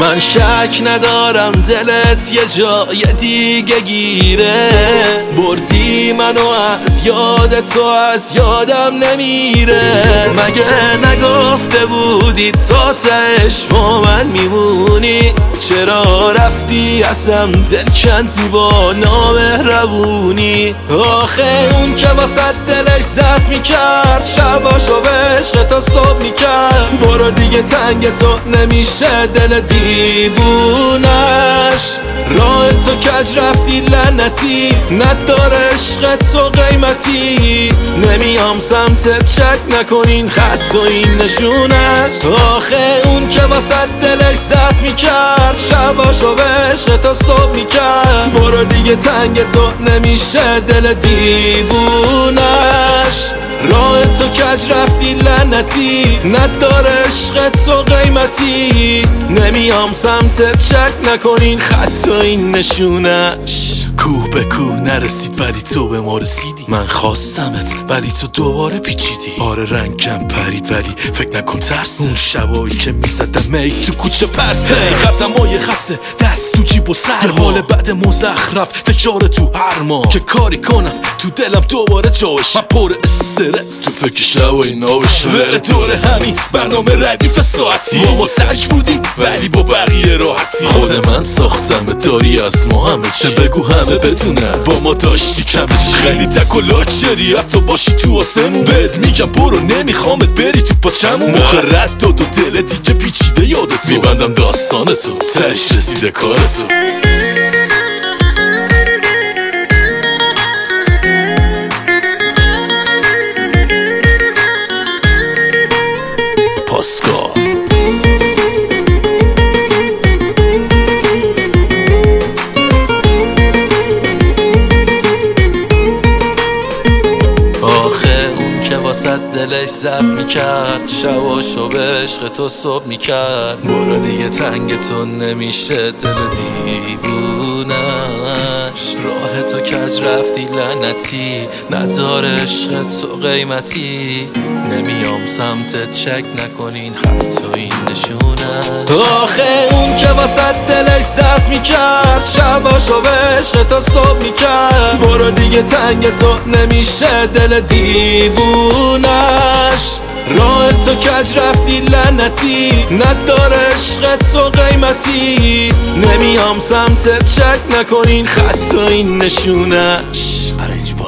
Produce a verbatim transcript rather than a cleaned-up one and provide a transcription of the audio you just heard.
من شک ندارم دلت یه جای دیگه گیره، بردی منو از یاد تو از یادم نمیره. مگه نگفته بودی تا تهش با من میمونی؟ چرا رفتی ازم دل کندی با نامهربونی؟ آخه اون که واسه دلش زخمی کرد شباشو به عشق تو صبح میکرد، برو دیگه تنگ تو نمیشه دل دیوونش. راه تو کج رفتی لعنتی، نداره عشق تو قیمتی. نمیام سمتت شک نکنین خط و این نشونش. آخه اون که واسه دلش زخمی کرد شباشو به عشق تو صبح میکرد، برو دیگه تنگ تو نمیشه دل دیوونش. راه تو کج رفتی لعنتی، نداره عشق تو قیمتی. نمیام سمتت شک نکنین خط و این نشونش. کوه به کوه نرسید ولی تو به ما رسیدی، من خواستمت ولی تو دوباره پیچیدی. آره رنگم پرید ولی فکر نکن ترسه، اون شبایی که میزدم ای تو کوچه پرسه. قدمای خسته دست تو جیب و سر، حال بعد مزخرف تکرار تو هر ماه. که کاری کنم تو دلم دوباره جاش، من پر استرس تو فکر شبای ناوش. بره دور همین برنامه ردیف ساعتی، ما ما سگ بودی ولی با بقیه راحتی. خود من ساختم داری از ما همه چه، بگو همه بدونن با ما داشتی کمش. خیلی تک و لاچری حتی باشی تو آسمون، بهت میگم برو نمیخوامت بری تو پاچمون. موقع رد داد و دل دیگه پیچیده یادت میبندم داستانتو، تهش رسیده کارتو. پاسکال واسه دلش زخمی کرد شباشو به عشق تو صبح میکرد، برو دیگه تنگ تو نمیشه دل دیوونش. راه تو کج رفتی لعنتی، نداره عشق تو قیمتی. نمیام سمتت چک نکنین خط و این نشونش. آخه اون که واسه دلش زخمی کرد شباشو به عشق تو صبح میکرد، برو دیگه تنگ تو نمیشه دل دیوونش. راه تو کج رفتی لعنتی، نداره عشق تو قیمتی. نمیام سمتت شک نکنین خط و این نشونش.